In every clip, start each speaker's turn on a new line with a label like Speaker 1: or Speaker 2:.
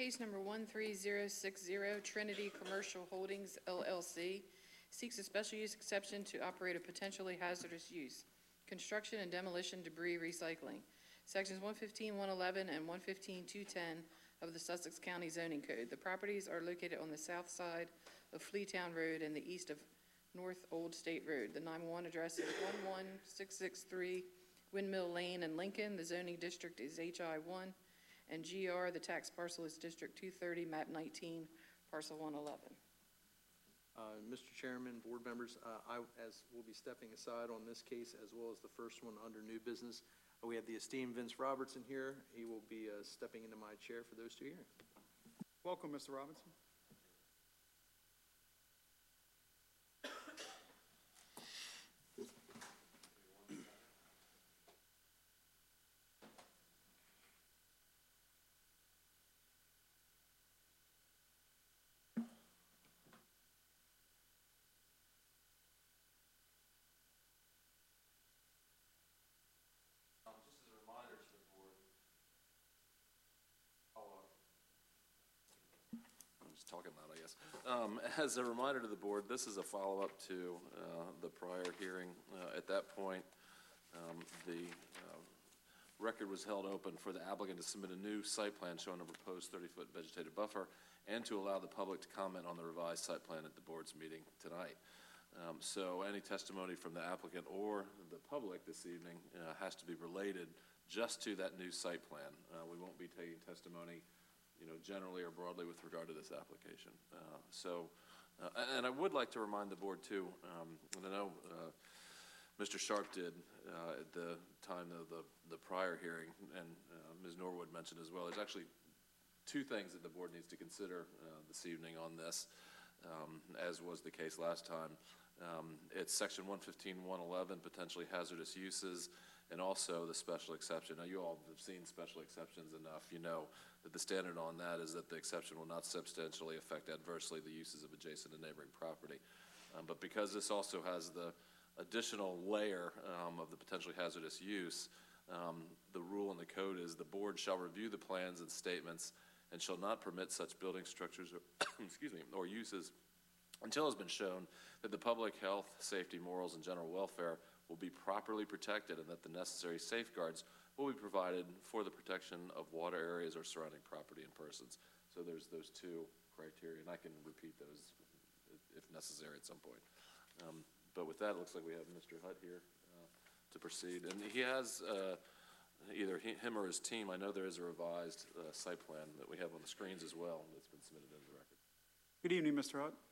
Speaker 1: Case number 13060, Trinity Commercial Holdings, LLC, seeks a special use exception to operate a potentially hazardous use, construction and demolition debris recycling. Sections 115, 111, and 115, 210 of the Sussex County Zoning Code. The properties are located on the south side of Fleetown Road and the east of North Old State Road. The 911 address is 11663 Windmill Lane in Lincoln. The zoning district is HI1, and GR, the tax parcel is District 230, map 19, parcel 111.
Speaker 2: Mr. Chairman, board members, as we'll be stepping aside on this case as well as the first one under new business, we have the esteemed Vince Robertson here. He will be stepping into my chair for those two hearings.
Speaker 3: Welcome, Mr. Robinson.
Speaker 4: Talking loud, I guess. As a reminder to the board, this is a follow-up to the prior hearing. At that point, the record was held open for the applicant to submit a new site plan showing a proposed 30-foot vegetative buffer and to allow the public to comment on the revised site plan at the board's meeting tonight. So any testimony from the applicant or the public this evening has to be related just to that new site plan. We won't be taking testimony generally or broadly with regard to this application. And I would like to remind the board too, and I know Mr. Sharp did at the time of the prior hearing, and Ms. Norwood mentioned as well, there's actually two things that the board needs to consider this evening on this, as was the case last time. It's section 115.111, potentially hazardous uses, and also the special exception. Now, you all have seen special exceptions enough. You know that the standard on that is that the exception will not substantially affect adversely the uses of adjacent and neighboring property. But because this also has the additional layer of the potentially hazardous use, the rule in the code is the board shall review the plans and statements and shall not permit such building structures or, excuse me, or uses until it has been shown that the public health, safety, morals, and general welfare will be properly protected and that the necessary safeguards will be provided for the protection of water areas or surrounding property and persons. So there's those two criteria, and I can repeat those if necessary at some point. But with that, it looks like we have Mr. Hutt here to proceed. And he has either him or his team, I know there is a revised site plan that we have on the screens as well that's been submitted into the record.
Speaker 3: Good evening, Mr. Hutt.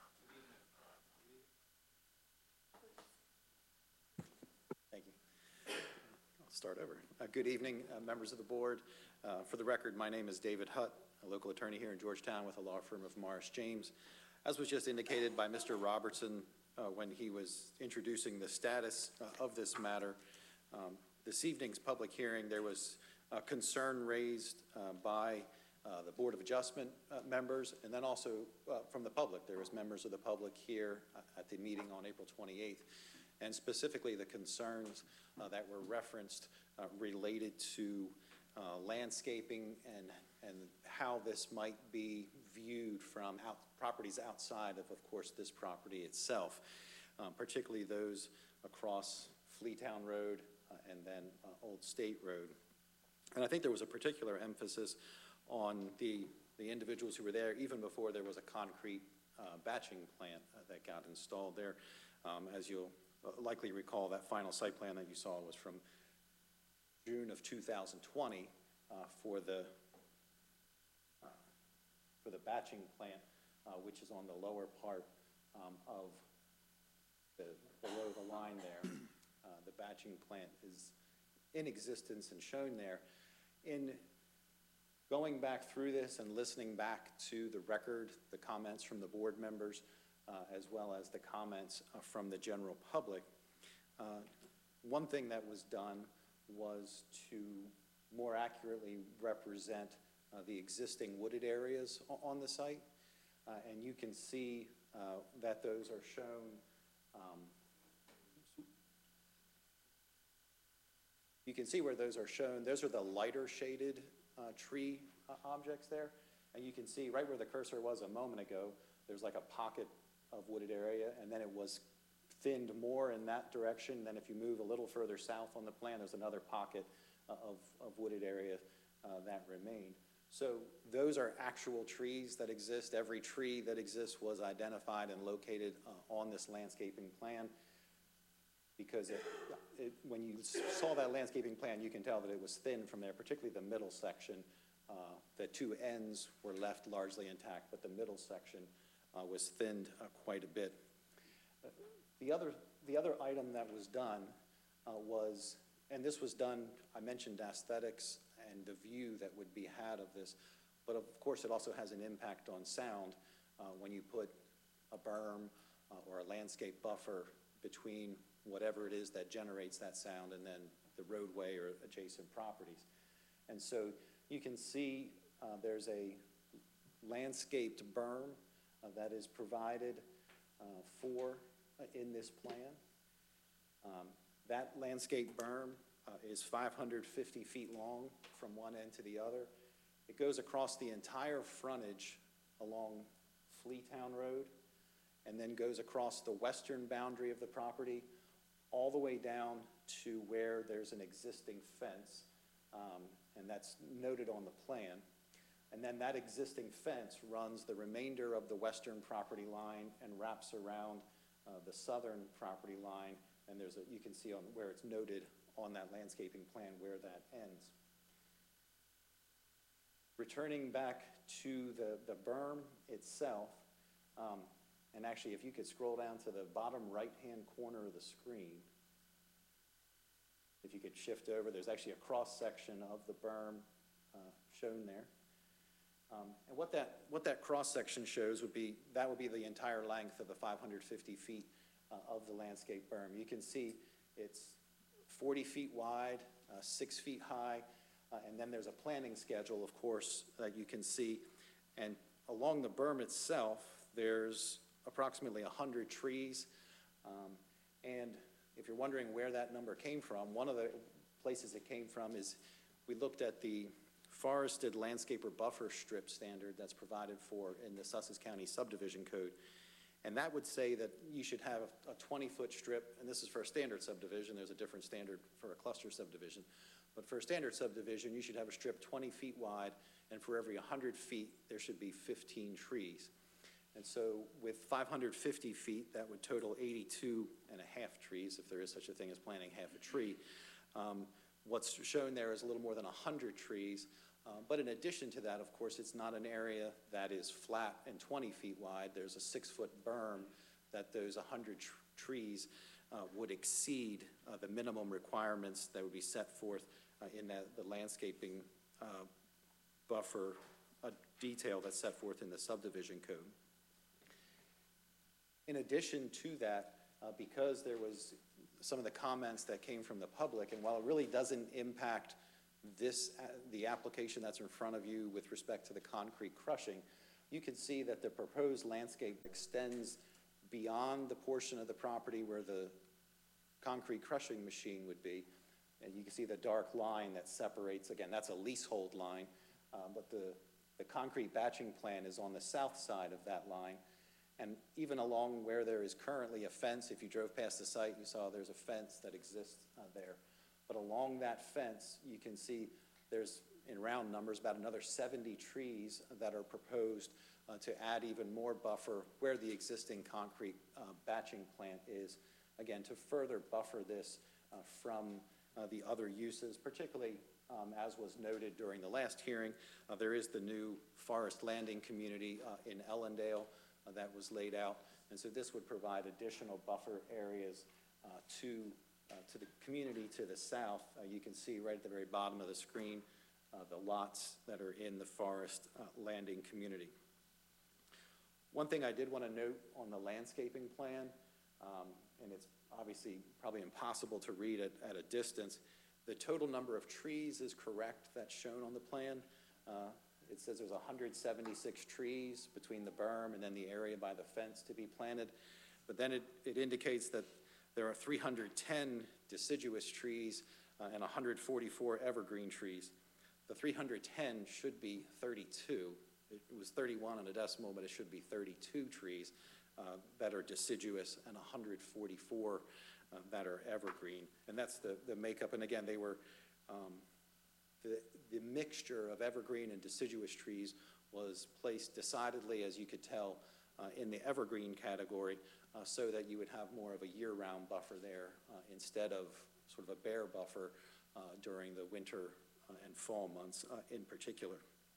Speaker 5: Start over. Good evening, members of the board. For the record, my name is David Hutt, a local attorney here in Georgetown with a law firm of Morris James. As was just indicated by Mr. Robertson when he was introducing the status of this matter, this evening's public hearing, there was a concern raised by the Board of Adjustment members, and then also from the public. There was members of the public here at the meeting on April 28th. And specifically the concerns that were referenced related to landscaping and how this might be viewed from properties outside of course, this property itself, particularly those across Fleetown Road and then Old State Road. And I think there was a particular emphasis on the individuals who were there even before there was a concrete batching plant that got installed there. As you'll likely recall, that final site plan that you saw was from June of 2020 for the batching plant, which is on the lower part of below the line there. The batching plant is in existence and shown there. In going back through this and listening back to the record, the comments from the board members, as well as the comments from the general public. One thing that was done was to more accurately represent the existing wooded areas on the site. And you can see that those are shown you can see where those are shown. Those are the lighter shaded tree objects there. And you can see right where the cursor was a moment ago, there's like a pocket of wooded area, and then it was thinned more in that direction. Then if you move a little further south on the plan, there's another pocket of wooded area that remained. So those are actual trees that exist. Every tree that exists was identified and located on this landscaping plan, because when you saw that landscaping plan, you can tell that it was thin from there, particularly the middle section. The two ends were left largely intact, but the middle section was thinned quite a bit. The other item that was done was, and this was done, I mentioned aesthetics and the view that would be had of this, but of course it also has an impact on sound when you put a berm or a landscape buffer between whatever it is that generates that sound and then the roadway or adjacent properties. And so you can see there's a landscaped berm that is provided in this plan. That landscape berm is 550 feet long from one end to the other. It goes across the entire frontage along Fleetown Road and then goes across the western boundary of the property all the way down to where there's an existing fence, and that's noted on the plan. And then that existing fence runs the remainder of the western property line and wraps around the southern property line, and you can see on where it's noted on that landscaping plan where that ends. Returning back to the berm itself, and actually if you could scroll down to the bottom right-hand corner of the screen, if you could shift over, there's actually a cross-section of the berm shown there. And what that cross-section shows would be the entire length of the 550 feet of the landscape berm. You can see it's 40 feet wide, 6 feet high, and then there's a planting schedule, of course, that you can see. And along the berm itself, there's approximately 100 trees. And if you're wondering where that number came from, one of the places it came from is we looked at the forested landscaper buffer strip standard that's provided for in the Sussex County Subdivision Code. And that would say that you should have a 20-foot strip, and this is for a standard subdivision. There's a different standard for a cluster subdivision. But for a standard subdivision, you should have a strip 20 feet wide, and for every 100 feet, there should be 15 trees. And so with 550 feet, that would total 82 and a half trees, if there is such a thing as planting half a tree. What's shown there is a little more than 100 trees. But in addition to that, of course, it's not an area that is flat and 20 feet wide. There's a 6-foot berm that those 100 trees would exceed the minimum requirements that would be set forth in the landscaping buffer detail that's set forth in the subdivision code. In addition to that, because there was some of the comments that came from the public, and while it really doesn't impact the application that's in front of you with respect to the concrete crushing, you can see that the proposed landscape extends beyond the portion of the property where the concrete crushing machine would be. And you can see the dark line that separates, again, that's a leasehold line, but the concrete batching plant is on the south side of that line. And even along where there is currently a fence, if you drove past the site, you saw there's a fence that exists there. But along that fence, you can see there's, in round numbers, about another 70 trees that are proposed to add even more buffer where the existing concrete batching plant is, again, to further buffer this from the other uses, particularly as was noted during the last hearing. There is the new Forest Landing community in Ellendale that was laid out, and so this would provide additional buffer areas to the community to the south. You can see right at the very bottom of the screen the lots that are in the Forest Landing community. One thing I did want to note on the landscaping plan, and it's obviously probably impossible to read it at a distance, the total number of trees is correct that's shown on the plan. It says there's 176 trees between the berm and then the area by the fence to be planted, but then it indicates that there are 310 deciduous trees and 144 evergreen trees. The 310 should be 32. It was 31 and a decimal, but it should be 32 trees that are deciduous and 144 that are evergreen. And that's the makeup. And again, they were, the mixture of evergreen and deciduous trees was placed decidedly, as you could tell, in the evergreen category, so that you would have more of a year-round buffer there instead of sort of a bare buffer during the winter and fall months in particular.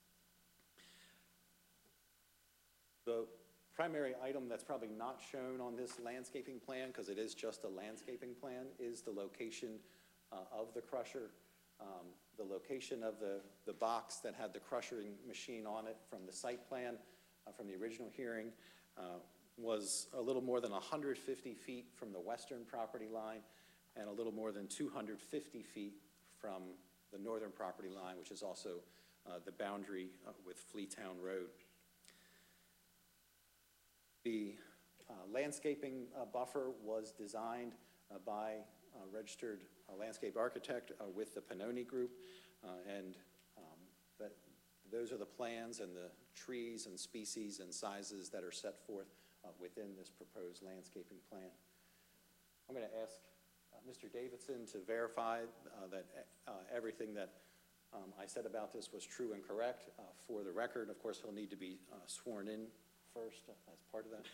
Speaker 5: The primary item that's probably not shown on this landscaping plan, because it is just a landscaping plan, is the location of the crusher. The location of the box that had the crushing machine on it from the site plan, from the original hearing, was a little more than 150 feet from the western property line and a little more than 250 feet from the northern property line, which is also the boundary with Fleetown Road. The landscaping buffer was designed by a registered landscape architect with the Pannoni Group, and those are the plans and the trees and species and sizes that are set forth within this proposed landscaping plan. I'm going to ask Mr. Davidson to verify that everything that I said about this was true and correct. For the record, of course, he'll need to be sworn in first as part of that.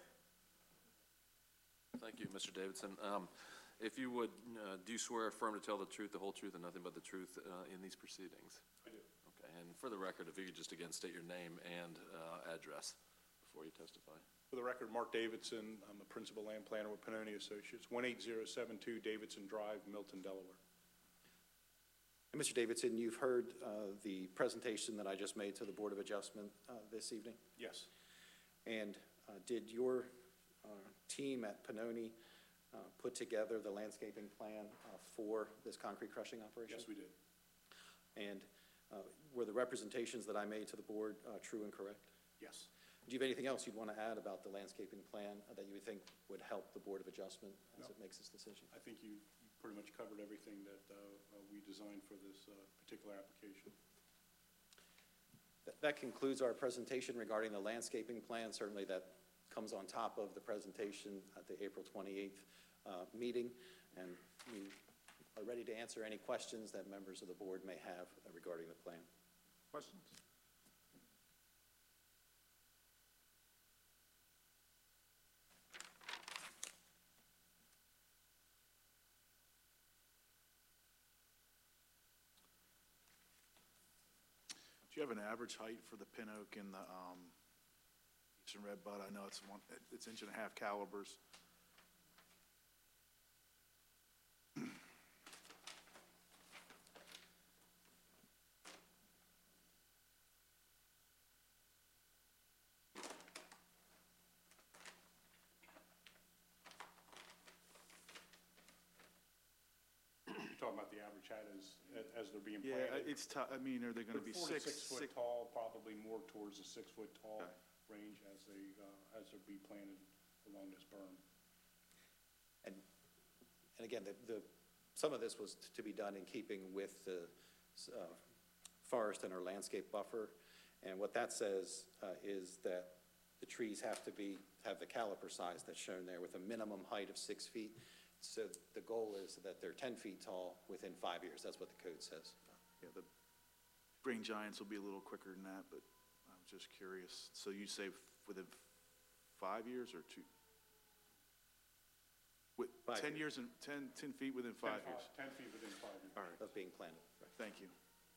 Speaker 4: Thank you, Mr. Davidson. If you would, do you swear affirm to tell the truth, the whole truth, and nothing but the truth in these proceedings?
Speaker 6: I do.
Speaker 4: Okay, and for the record, if you could just again state your name and address before you testify.
Speaker 6: For the record, Mark Davidson, I'm a principal land planner with Pannoni Associates, 18072 Davidson Drive, Milton, Delaware.
Speaker 5: And Mr. Davidson, you've heard the presentation that I just made to the Board of Adjustment this evening.
Speaker 6: Yes.
Speaker 5: And did your team at Pannoni put together the landscaping plan for this concrete crushing operation?
Speaker 6: Yes, we did.
Speaker 5: And were the representations that I made to the board true and correct?
Speaker 6: Yes.
Speaker 5: Do you have anything else you'd want to add about the landscaping plan that you would think would help the Board of Adjustment as it makes its decision?
Speaker 6: I think you pretty much covered everything that we designed for this particular application.
Speaker 5: That concludes our presentation regarding the landscaping plan. Certainly that comes on top of the presentation at the April 28th meeting, and we are ready to answer any questions that members of the board may have regarding the plan.
Speaker 3: Questions?
Speaker 7: Do you have an average height for the pin oak and the eastern red bud? I know it's 1.5 inch calibers.
Speaker 6: Talking about the average height as they're being
Speaker 7: Yeah,
Speaker 6: planted.
Speaker 7: it's tough. I mean, are they going to be
Speaker 6: They're 4 to 6
Speaker 7: six?
Speaker 6: foot tall, probably more towards the 6 foot tall
Speaker 7: Okay.
Speaker 6: range as they're being planted along this berm.
Speaker 5: And again, some of this was to be done in keeping with the forest and our landscape buffer. And what that says is that the trees have to have the caliper size that's shown there with a minimum height of 6 feet. So the goal is that they're 10 feet tall within 5 years. That's what the code says.
Speaker 7: Yeah, the green giants will be a little quicker than that, but I was just curious. So you say within 5 years or 2?
Speaker 5: 5
Speaker 7: 10
Speaker 5: years.
Speaker 7: years and 10 feet within 5 years.
Speaker 6: 10 feet within 5 years.
Speaker 7: All right,
Speaker 5: Of being planted.
Speaker 7: thank you.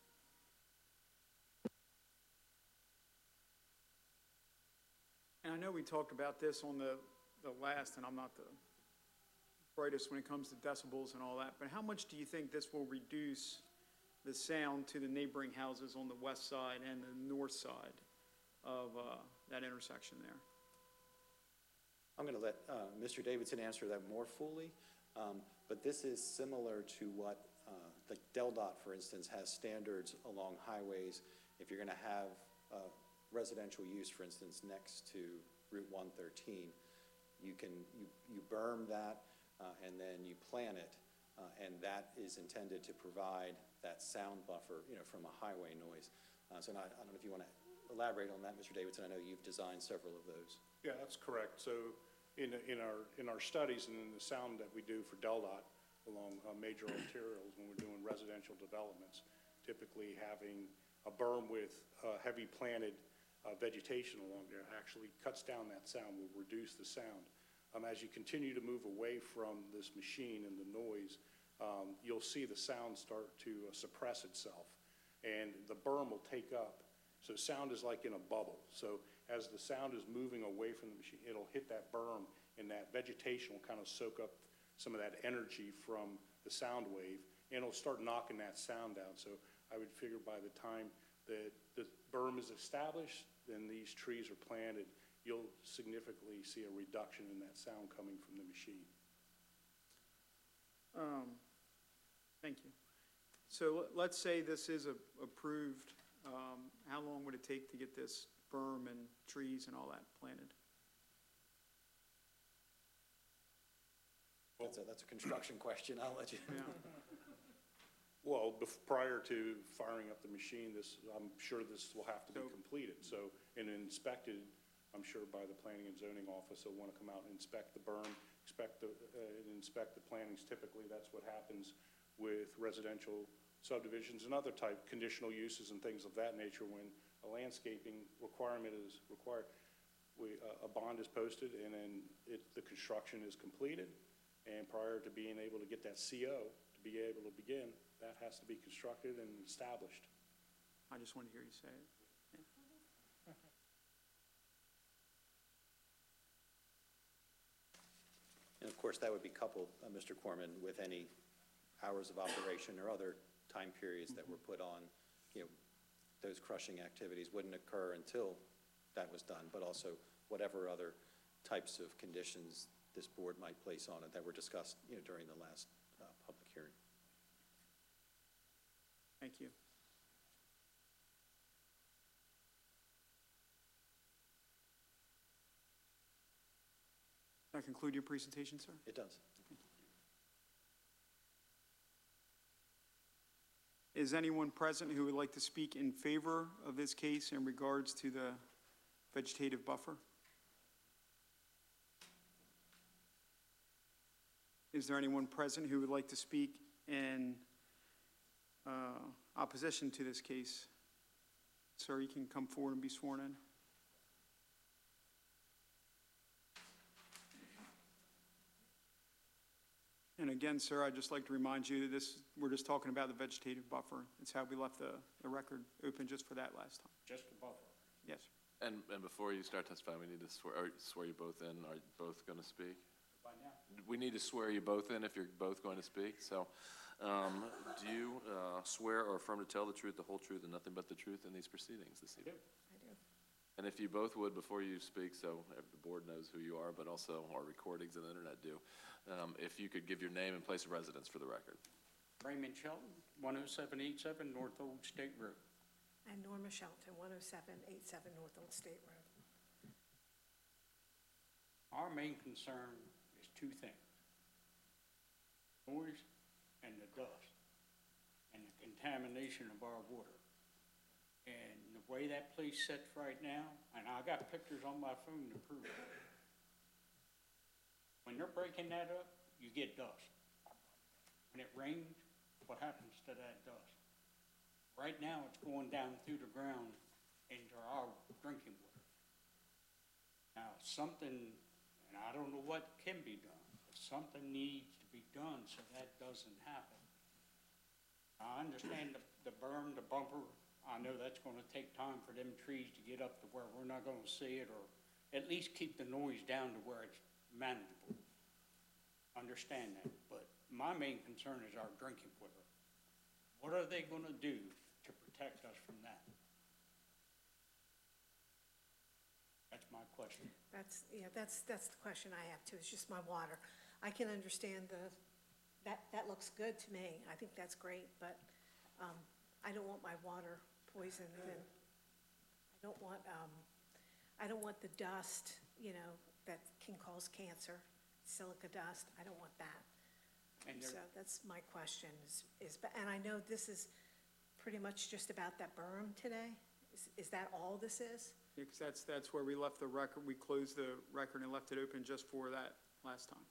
Speaker 3: And I know we talked about this on the last, and I'm not the brightest when it comes to decibels and all that, but how much do you think this will reduce the sound to the neighboring houses on the west side and the north side of that intersection there?
Speaker 5: I'm going to let Mr. Davidson answer that more fully, but this is similar to what, like DelDOT, for instance, has standards along highways. If you're going to have residential use, for instance, next to Route 113, you berm that and then you plant it, and that is intended to provide that sound buffer, from a highway noise. So I don't know if you want to elaborate on that, Mr. Davidson? I know you've designed several of those.
Speaker 6: Yeah, that's correct. So in our studies and in the sound that we do for DelDOT along major arterials, when we're doing residential developments, typically having a berm with heavy planted vegetation along there actually cuts down that sound, will reduce the sound. As you continue to move away from this machine and the noise, you'll see the sound start to suppress itself, and the berm will take up. So sound is like in a bubble. So as the sound is moving away from the machine, it'll hit that berm, and that vegetation will kind of soak up some of that energy from the sound wave, and it'll start knocking that sound down. So I would figure by the time that the berm is established, then these trees are planted, you'll significantly see a reduction in that sound coming from the machine.
Speaker 3: Thank you. So let's say this is approved, how long would it take to get this berm and trees and all that planted?
Speaker 5: That's a construction question. I'll let you.
Speaker 3: Yeah.
Speaker 6: Well, prior to firing up the machine, I'm sure this will have to be
Speaker 3: So-
Speaker 6: completed. So, and inspected, I'm sure by the planning and zoning office, they'll want to come out and inspect the berm, and inspect the plantings. Typically, that's what happens with residential subdivisions and other type conditional uses and things of that nature. When a landscaping requirement is required, a bond is posted, and then the construction is completed. And prior to being able to get that CO to be able to begin, that has to be constructed and established.
Speaker 3: I just wanted to hear you say it.
Speaker 5: And of course, that would be coupled, Mr. Corman, with any hours of operation or other time periods that were put on. Those crushing activities wouldn't occur until that was done, but also whatever other types of conditions this board might place on it that were discussed, during the last public hearing.
Speaker 3: Thank you. Does that conclude your presentation, sir?
Speaker 5: It does.
Speaker 3: Is anyone present who would like to speak in favor of this case in regards to the vegetative buffer? Is there anyone present who would like to speak in opposition to this case? Sir, you can come forward and be sworn in. And again, sir, I'd just like to remind you that we're just talking about the vegetative buffer. It's how we left the record open just for that last time.
Speaker 8: Just the buffer.
Speaker 3: Yes.
Speaker 4: And before you start testifying, we need to swear you both in. Are you both going to speak?
Speaker 8: By now.
Speaker 4: We need to swear you both in if you're both going to speak. So do you swear or affirm to tell the truth, the whole truth, and nothing but the truth in these proceedings this evening?
Speaker 1: I do.
Speaker 4: And if you both would, before you speak, so the board knows who you are, but also our recordings and the internet do, if you could give your name and place of residence for the record.
Speaker 8: Raymond Shelton, 10787 North Old State Road.
Speaker 9: And Norma Shelton, 10787 North Old State Road.
Speaker 8: Our main concern is two things: noise and the dust, and the contamination of our water. And the way that place sits right now, and I got pictures on my phone to prove it. When they're breaking that up, you get dust. When it rains, what happens to that dust? Right now, it's going down through the ground into our drinking water. Now, something, and I don't know what can be done, but something needs to be done so that doesn't happen. I understand the berm, the bumper. I know that's going to take time for them trees to get up to where we're not going to see it, or at least keep the noise down to where it's manageable. Understand that, but my main concern is our drinking water. What are they going to do to protect us from that? That's my question.
Speaker 9: That's the question I have too. It's just my water. I can understand that looks good to me. I think that's great, but I don't want my water poisoned, and I don't want the dust, that can cause cancer, silica dust. I don't want that.
Speaker 8: And
Speaker 9: So that's my question and I know this is pretty much just about that berm today. Is that all this is?
Speaker 3: Because that's where we left the record, we closed the record and left it open just for that last time.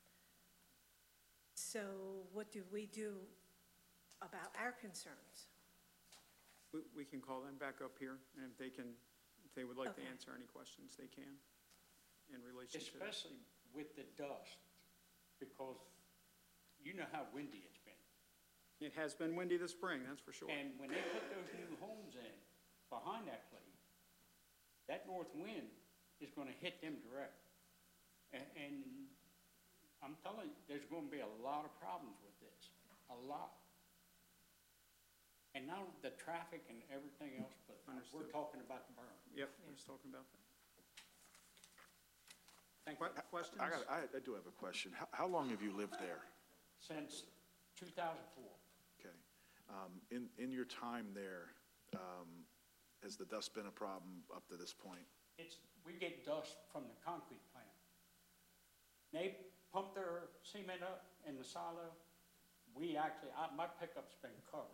Speaker 9: So what do we do about our concerns?
Speaker 3: We can call them back up here, and if they would like to
Speaker 9: Okay.
Speaker 3: answer any questions, they can in relation to.
Speaker 8: Especially with the dust, because you know how windy it's been.
Speaker 3: It has been windy this spring, that's for sure.
Speaker 8: And when they put those new homes in behind that place, that north wind is gonna hit them direct. And I'm telling you, there's gonna be a lot of problems with this, a lot. And now the traffic and everything else, but we're
Speaker 3: Understood.
Speaker 8: talking about the burn.
Speaker 3: Yep, we're just talking about that.
Speaker 8: Thank you.
Speaker 3: Questions?
Speaker 7: I do have a question. How long have you lived there?
Speaker 8: Since 2004.
Speaker 7: Okay. In your time there, has the dust been a problem up to this point?
Speaker 8: We get dust from the concrete plant. They pump their cement up in the silo. We actually, my pickup's been covered.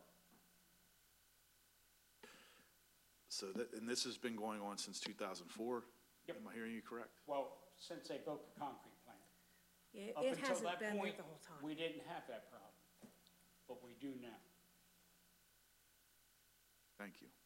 Speaker 7: So and this has been going on since 2004?
Speaker 8: Yep.
Speaker 7: Am I hearing you correct?
Speaker 8: Well, since they built the concrete plant.
Speaker 9: Yeah,
Speaker 8: Up
Speaker 9: it
Speaker 8: until
Speaker 9: hasn't
Speaker 8: that
Speaker 9: been there
Speaker 8: point,
Speaker 9: the whole time.
Speaker 8: we didn't have that problem, but we do now.
Speaker 7: Thank you.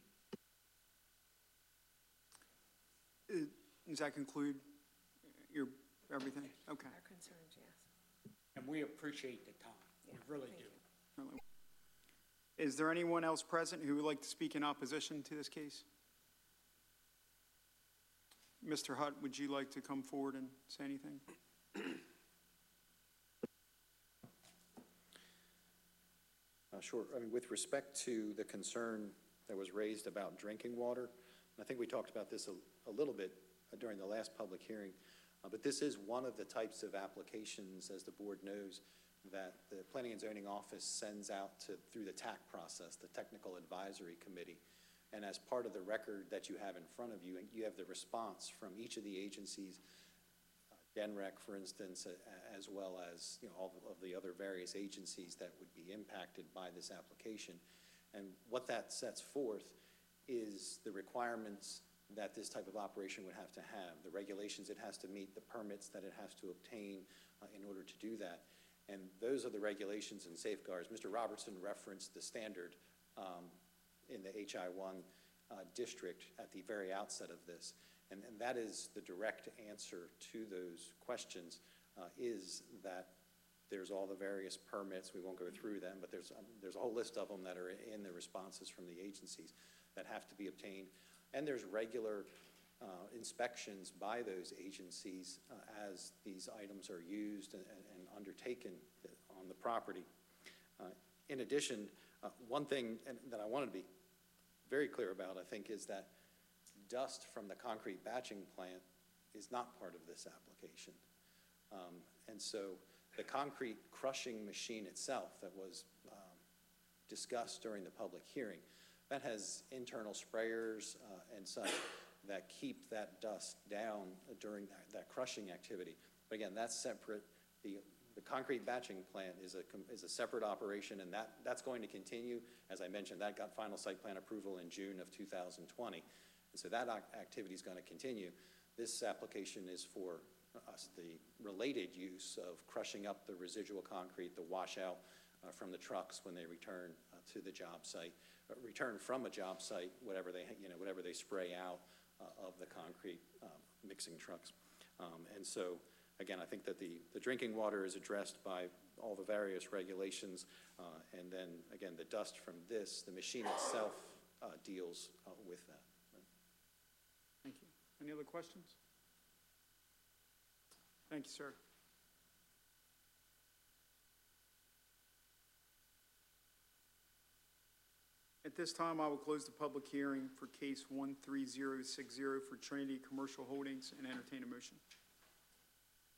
Speaker 3: Does that conclude everything? Okay.
Speaker 9: Our concerns, yes.
Speaker 8: And we appreciate the time. We
Speaker 9: Yeah,
Speaker 8: really
Speaker 9: thank
Speaker 8: do.
Speaker 9: you.
Speaker 3: Is there anyone else present who would like to speak in opposition to this case? Mr. Hutt, would you like to come forward and say anything?
Speaker 5: Sure. I mean, with respect to the concern that was raised about drinking water, I think we talked about this a little bit during the last public hearing, but this is one of the types of applications, as the board knows, that the Planning and Zoning Office sends out through the TAC process, the Technical Advisory Committee. And as part of the record that you have in front of you, you have the response from each of the agencies, DENREC, for instance, as well as all of the other various agencies that would be impacted by this application. And what that sets forth is the requirements that this type of operation would have to have, the regulations it has to meet, the permits that it has to obtain in order to do that. And those are the regulations and safeguards. Mr. Robertson referenced the standard in the HI-1 district at the very outset of this. And that is the direct answer to those questions, is that there's all the various permits. We won't go through them, but there's a whole list of them that are in the responses from the agencies that have to be obtained. And there's regular inspections by those agencies as these items are used and undertaken on the property. In addition, one thing that I want to be very clear about, I think, is that dust from the concrete batching plant is not part of this application. And so the concrete crushing machine itself that was discussed during the public hearing, that has internal sprayers and such that keep that dust down during that crushing activity. But again, that's separate. The concrete batching plant is a separate operation, and that's going to continue. As I mentioned, that got final site plan approval in June of 2020. And so that activity is going to continue. This application is for the related use of crushing up the residual concrete, the washout from the trucks when they return to the job site, return from a job site, whatever they spray out of the concrete mixing trucks. And so, again, I think that the drinking water is addressed by all the various regulations, and then, again, the dust from the machine itself deals with that.
Speaker 3: Thank you. Any other questions? Thank you, sir. At this time, I will close the public hearing for case 13060 for Trinity Commercial Holdings and entertain a motion.